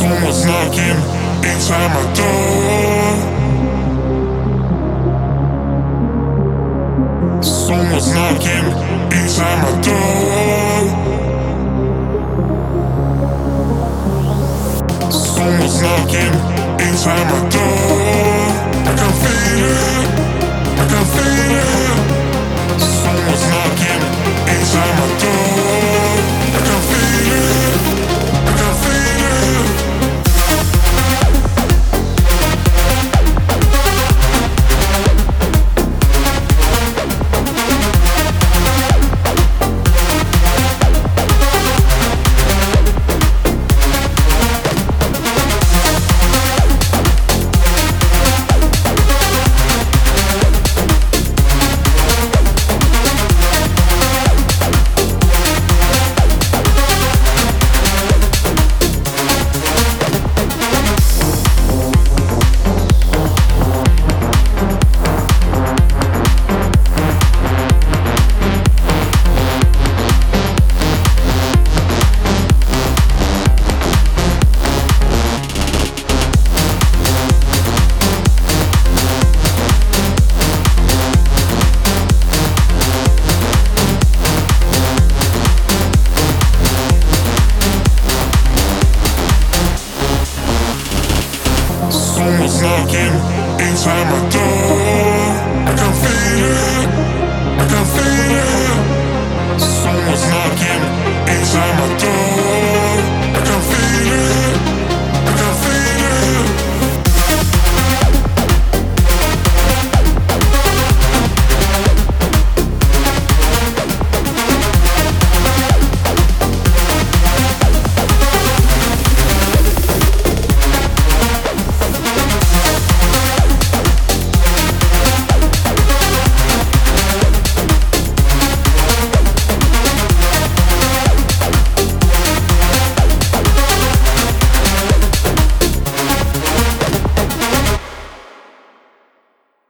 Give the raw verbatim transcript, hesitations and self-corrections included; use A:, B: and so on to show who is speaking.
A: Someone's knocking inside my door. Someone's knocking inside my door. Someone's knocking inside my door. I can feel it, I can feel it. Someone's knocking inside my door. I can feel it, I can feel it. Someone's knocking inside my door. I can feel it, I can feel it. Someone's knocking inside my door.